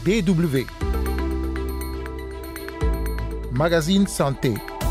BW. Magazine Santé.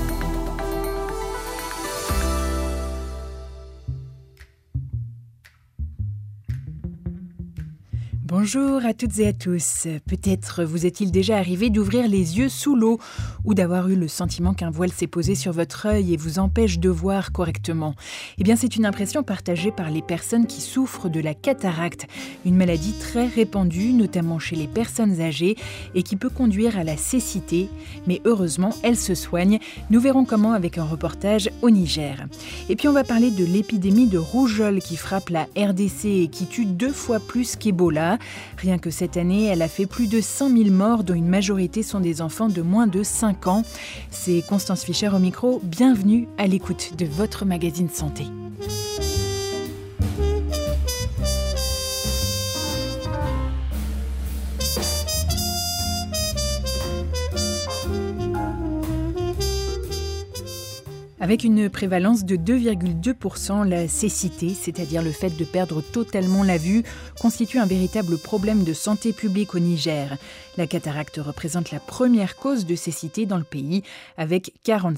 Bonjour à toutes et à tous. Peut-être vous est-il déjà arrivé d'ouvrir les yeux sous l'eau ou d'avoir eu le sentiment qu'un voile s'est posé sur votre œil et vous empêche de voir correctement. Eh bien, c'est une impression partagée par les personnes qui souffrent de la cataracte, une maladie très répandue, notamment chez les personnes âgées et qui peut conduire à la cécité. Mais heureusement, elle se soigne. Nous verrons comment avec un reportage au Niger. Et puis, on va parler de l'épidémie de rougeole qui frappe la RDC et qui tue 2 fois plus qu'Ebola. Rien que cette année, elle a fait plus de 5000 morts, dont une majorité sont des enfants de moins de 5 ans. C'est Constance Fischer au micro. Bienvenue à l'écoute de votre magazine Santé. Avec une prévalence de 2,2%, la cécité, c'est-à-dire le fait de perdre totalement la vue, constitue un véritable problème de santé publique au Niger. La cataracte représente la première cause de cécité dans le pays, avec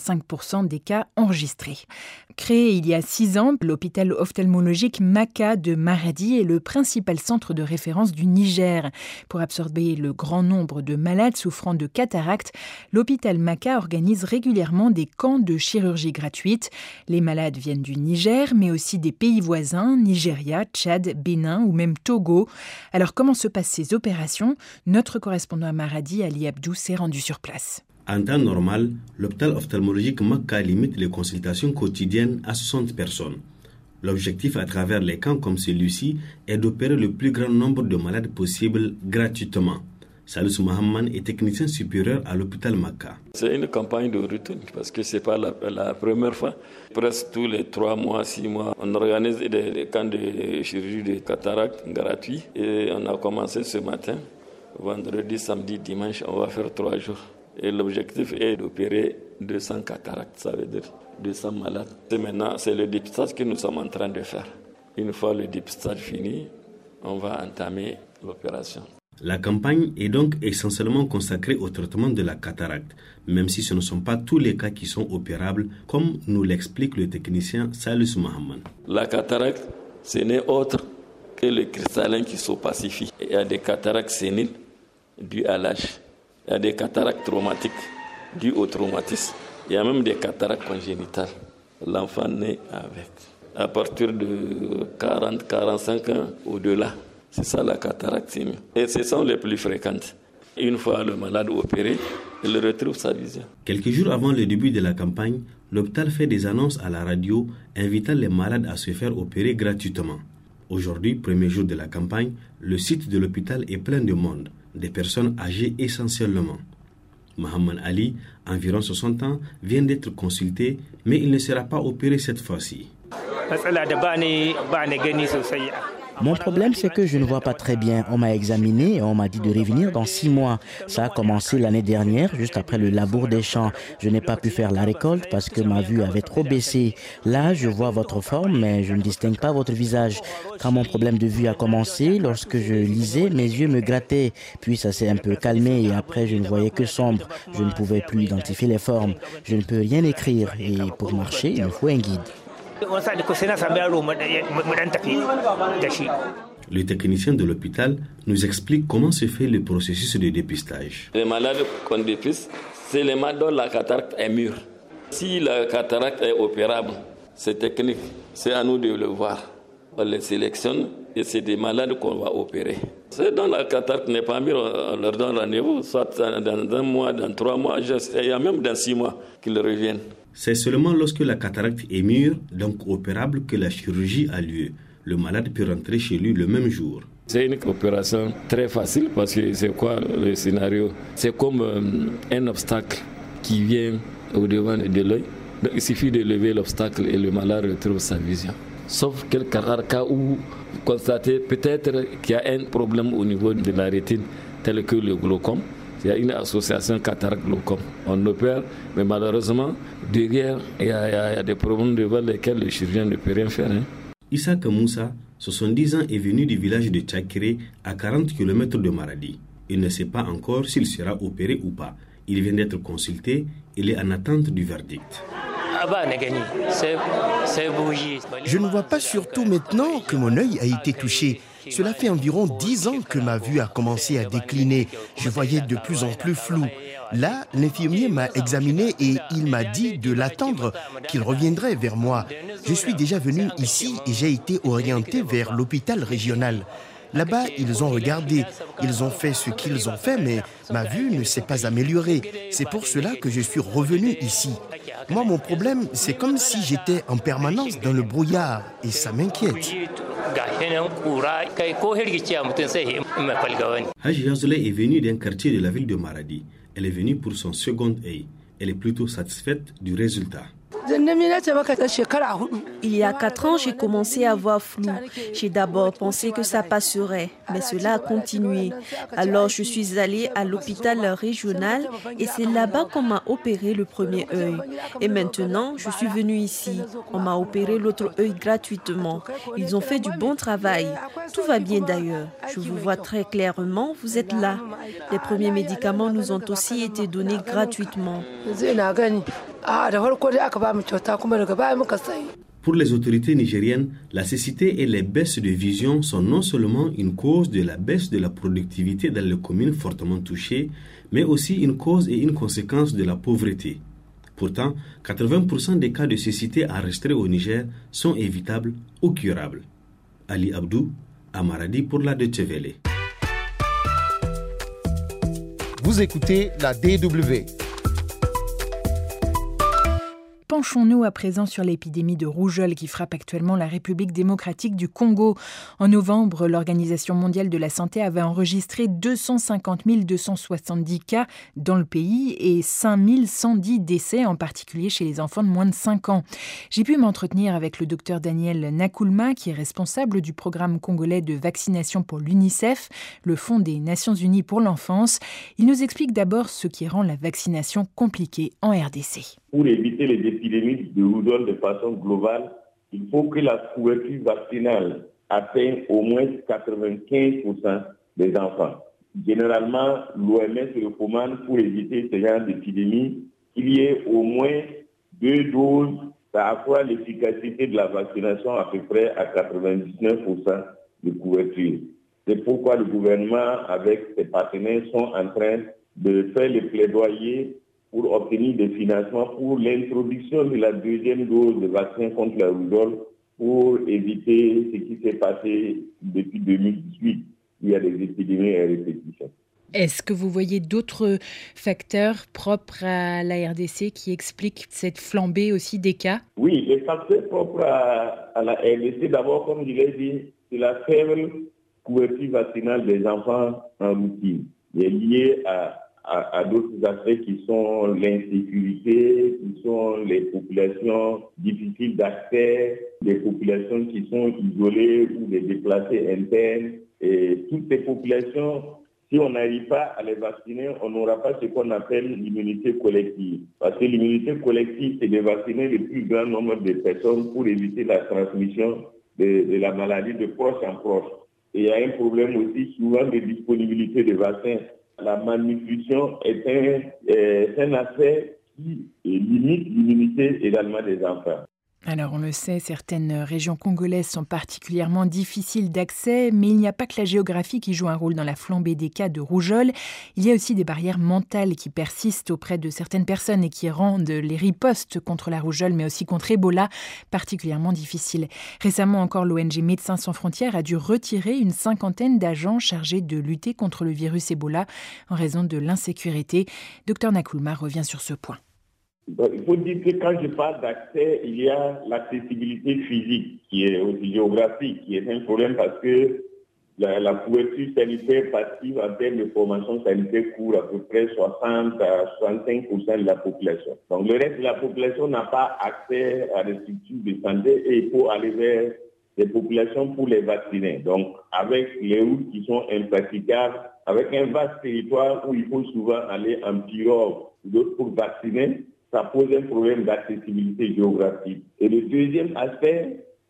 45% des cas enregistrés. Créé il y a 6 ans, l'hôpital ophtalmologique Maka de Maradi est le principal centre de référence du Niger. Pour absorber le grand nombre de malades souffrant de cataracte, l'hôpital Maka organise régulièrement des camps de chirurgie gratuite. Les malades viennent du Niger, mais aussi des pays voisins, Nigeria, Tchad, Bénin ou même Togo. Alors comment se passent ces opérations ? Notre correspondant à Maradi, Ali Abdou, s'est rendu sur place. En temps normal, l'hôpital ophtalmologique Maka limite les consultations quotidiennes à 60 personnes. L'objectif à travers les camps comme celui-ci est d'opérer le plus grand nombre de malades possible gratuitement. Salisu Mohamed est technicien supérieur à l'hôpital Maka. C'est une campagne de retour parce que ce n'est pas la première fois. Presque tous les 3 mois, 6 mois, on organise des camps de chirurgie de cataracte gratuits. Et on a commencé ce matin, vendredi, samedi, dimanche, on va faire 3 jours. Et l'objectif est d'opérer 200 cataractes, ça veut dire 200 malades. Et maintenant, c'est le dépistage que nous sommes en train de faire. Une fois le dépistage fini, on va entamer l'opération. La campagne est donc essentiellement consacrée au traitement de la cataracte, même si ce ne sont pas tous les cas qui sont opérables, comme nous l'explique le technicien Salisu Mohamed. La cataracte, ce n'est autre que le cristallin qui s'opacifie. Il y a des cataractes séniles dues à l'âge. Il y a des cataractes traumatiques dues au traumatisme. Il y a même des cataractes congénitales. L'enfant naît avec. À partir de 40-45 ans au-delà. C'est ça la cataracte sénile. Et ce sont les plus fréquentes. Une fois le malade opéré, il retrouve sa vision. Quelques jours avant le début de la campagne, l'hôpital fait des annonces à la radio invitant les malades à se faire opérer gratuitement. Aujourd'hui, premier jour de la campagne, le site de l'hôpital est plein de monde, des personnes âgées essentiellement. Mohamed Ali, environ 60 ans, vient d'être consulté, mais il ne sera pas opéré cette fois-ci. Mon problème, c'est que je ne vois pas très bien. On m'a examiné et on m'a dit de revenir dans 6 mois. Ça a commencé l'année dernière, juste après le labour des champs. Je n'ai pas pu faire la récolte parce que ma vue avait trop baissé. Là, je vois votre forme, mais je ne distingue pas votre visage. Quand mon problème de vue a commencé, lorsque je lisais, mes yeux me grattaient. Puis ça s'est un peu calmé et après, je ne voyais que sombre. Je ne pouvais plus identifier les formes. Je ne peux rien écrire et pour marcher, il me faut un guide. Le technicien de l'hôpital nous explique comment se fait le processus de dépistage. Les malades qu'on dépiste, c'est les malades dont la cataracte est mûre. Si la cataracte est opérable, c'est technique, c'est à nous de le voir. On les sélectionne et c'est des malades qu'on va opérer. Ceux dont la cataracte n'est pas mûre, on leur donne rendez-vous, soit dans 1 mois, dans 3 mois, il y a même dans 6 mois qu'ils reviennent. C'est seulement lorsque la cataracte est mûre, donc opérable, que la chirurgie a lieu. Le malade peut rentrer chez lui le même jour. C'est une opération très facile parce que c'est quoi le scénario ? C'est comme un obstacle qui vient au-devant de l'œil. Donc il suffit de lever l'obstacle et le malade retrouve sa vision. Sauf quelques rares cas où vous constatez peut-être qu'il y a un problème au niveau de la rétine, tel que le glaucome. Il y a une association cataracte-glaucome. On opère, mais malheureusement, derrière, il y a des problèmes devant lesquels le chirurgien ne peut rien faire. Issa Moussa, 70 ans, est venu du village de Tchakiré, à 40 km de Maradi. Il ne sait pas encore s'il sera opéré ou pas. Il vient d'être consulté, il est en attente du verdict. Je ne vois pas surtout maintenant que mon œil a été touché. Cela fait environ 10 ans que ma vue a commencé à décliner. Je voyais de plus en plus flou. Là, l'infirmier m'a examiné et il m'a dit de l'attendre, qu'il reviendrait vers moi. Je suis déjà venu ici et j'ai été orienté vers l'hôpital régional. Là-bas, ils ont regardé, ils ont fait ce qu'ils ont fait, mais ma vue ne s'est pas améliorée. C'est pour cela que je suis revenu ici. Moi, mon problème, c'est comme si j'étais en permanence dans le brouillard et ça m'inquiète. Haji Yazoulay est venue d'un quartier de la ville de Maradi. Elle est venue pour son second œil. Elle est plutôt satisfaite du résultat. Il y a 4 ans, j'ai commencé à voir flou. J'ai d'abord pensé que ça passerait, mais cela a continué. Alors, je suis allée à l'hôpital régional et c'est là-bas qu'on m'a opéré le premier œil. Et maintenant, je suis venue ici. On m'a opéré l'autre œil gratuitement. Ils ont fait du bon travail. Tout va bien d'ailleurs. Je vous vois très clairement, vous êtes là. Les premiers médicaments nous ont aussi été donnés gratuitement. Pour les autorités nigériennes, la cécité et les baisses de vision sont non seulement une cause de la baisse de la productivité dans les communes fortement touchées, mais aussi une cause et une conséquence de la pauvreté. Pourtant, 80% des cas de cécité enregistrés au Niger sont évitables ou curables. Ali Abdou, à Maradi pour la Deutsche Welle. Vous écoutez la DW. Penchons-nous à présent sur l'épidémie de rougeole qui frappe actuellement la République démocratique du Congo. En novembre, l'Organisation mondiale de la santé avait enregistré 250 270 cas dans le pays et 5 110 décès, en particulier chez les enfants de moins de 5 ans. J'ai pu m'entretenir avec le docteur Daniel Nakoulma, qui est responsable du programme congolais de vaccination pour l'UNICEF, le Fonds des Nations Unies pour l'enfance. Il nous explique d'abord ce qui rend la vaccination compliquée en RDC. Pour éviter les épidémies de rougeole de façon globale, il faut que la couverture vaccinale atteigne au moins 95% des enfants. Généralement, l'OMS recommande pour éviter ce genre d'épidémie qu'il y ait au moins 2 doses. Ça accroît l'efficacité de la vaccination à peu près à 99% de couverture. C'est pourquoi le gouvernement, avec ses partenaires, sont en train de faire les plaidoyers pour obtenir des financements pour l'introduction de la 2e dose de vaccin contre la rougeole pour éviter ce qui s'est passé depuis 2018. Il y a des épidémies à répétition. Est-ce que vous voyez d'autres facteurs propres à la RDC qui expliquent cette flambée aussi des cas? Oui, les facteurs propres à la RDC, d'abord, comme je l'ai dit, c'est la faible couverture vaccinale des enfants en routine. Il est lié à d'autres aspects qui sont l'insécurité, qui sont les populations difficiles d'accès, des populations qui sont isolées ou des déplacés internes. Et toutes ces populations, si on n'arrive pas à les vacciner, on n'aura pas ce qu'on appelle l'immunité collective. Parce que l'immunité collective, c'est de vacciner le plus grand nombre de personnes pour éviter la transmission de la maladie de proche en proche. Et il y a un problème aussi souvent de disponibilité de vaccins. La malnutrition est un aspect qui limite l'immunité également des enfants. Alors on le sait, certaines régions congolaises sont particulièrement difficiles d'accès, mais il n'y a pas que la géographie qui joue un rôle dans la flambée des cas de rougeole. Il y a aussi des barrières mentales qui persistent auprès de certaines personnes et qui rendent les ripostes contre la rougeole, mais aussi contre Ebola, particulièrement difficiles. Récemment encore, l'ONG Médecins sans frontières a dû retirer une 50aine d'agents chargés de lutter contre le virus Ebola en raison de l'insécurité. Dr Nakoulma revient sur ce point. Il faut dire que quand je parle d'accès, il y a l'accessibilité physique qui est aussi géographique, qui est un problème parce que la couverture sanitaire passive en termes de formation sanitaire couvre à peu près 60 à 65% de la population. Donc le reste de la population n'a pas accès à des structures de santé et il faut aller vers des populations pour les vacciner. Donc avec les routes qui sont impraticables, avec un vaste territoire où il faut souvent aller en pirogue ou d'autres pour vacciner, ça pose un problème d'accessibilité géographique. Et le deuxième aspect,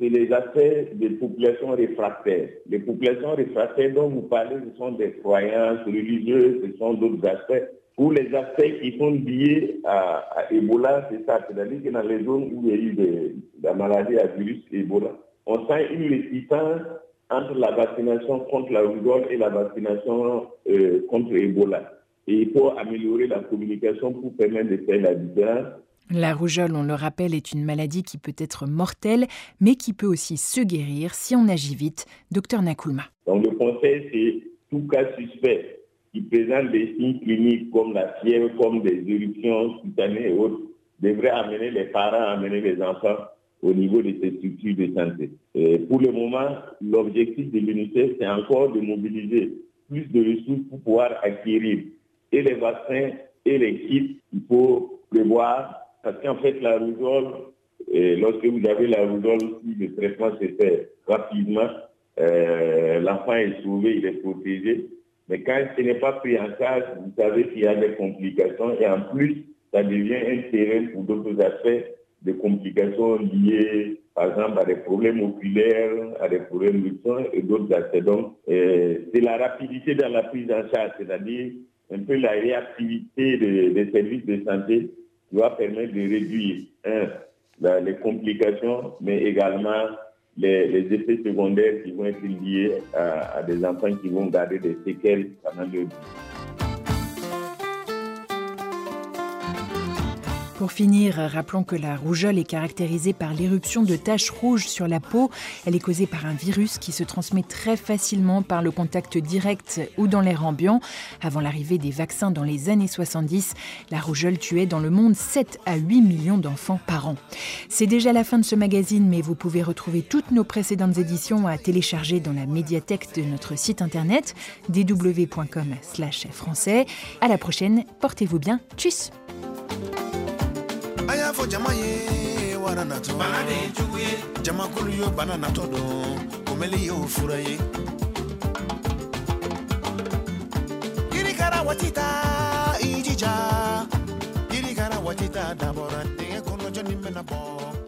c'est les aspects des populations réfractaires. Les populations réfractaires dont vous parlez, ce sont des croyances religieuses, ce sont d'autres aspects. Pour les aspects qui sont liés à Ebola, c'est ça. C'est-à-dire que dans les zones où il y a eu la maladie à virus Ebola, on sent une réticence entre la vaccination contre la rougeole et la vaccination contre Ebola. Et il faut améliorer la communication pour permettre de faire la différence. La rougeole, on le rappelle, est une maladie qui peut être mortelle, mais qui peut aussi se guérir si on agit vite. Docteur Nkoulma. Donc le conseil, c'est tout cas suspect qui présente des signes cliniques comme la fièvre, comme des éruptions cutanées et autres, devrait amener les parents, amener les enfants au niveau de ces structures de santé. Et pour le moment, l'objectif de l'UNICEF, c'est encore de mobiliser plus de ressources pour pouvoir acquérir et les vaccins et les kits. Il faut prévoir, parce qu'en fait, la rougeole, lorsque vous avez la rougeole, si le traitement se fait rapidement, l'enfant est sauvé, il est protégé. Mais quand ce n'est pas pris en charge, vous savez qu'il y a des complications et en plus, ça devient un terrain pour d'autres aspects de complications liées, par exemple, à des problèmes oculaires, à des problèmes de sang et d'autres aspects. Donc, c'est la rapidité dans la prise en charge, c'est-à-dire un peu la réactivité des services de santé qui va permettre de réduire, les complications, mais également les effets secondaires qui vont être liés à des enfants qui vont garder des séquelles pendant leur vie. Pour finir, rappelons que la rougeole est caractérisée par l'éruption de taches rouges sur la peau. Elle est causée par un virus qui se transmet très facilement par le contact direct ou dans l'air ambiant. Avant l'arrivée des vaccins dans les années 70, la rougeole tuait dans le monde 7 à 8 millions d'enfants par an. C'est déjà la fin de ce magazine, mais vous pouvez retrouver toutes nos précédentes éditions à télécharger dans la médiathèque de notre site internet dw.com/français. À la prochaine, portez-vous bien. Tchuss. Fo jama ye waranato banane juguye jama kulu yo banana todo komeli yo furaye iri kara watita ijija iri kara watita dabora de kono joni menabo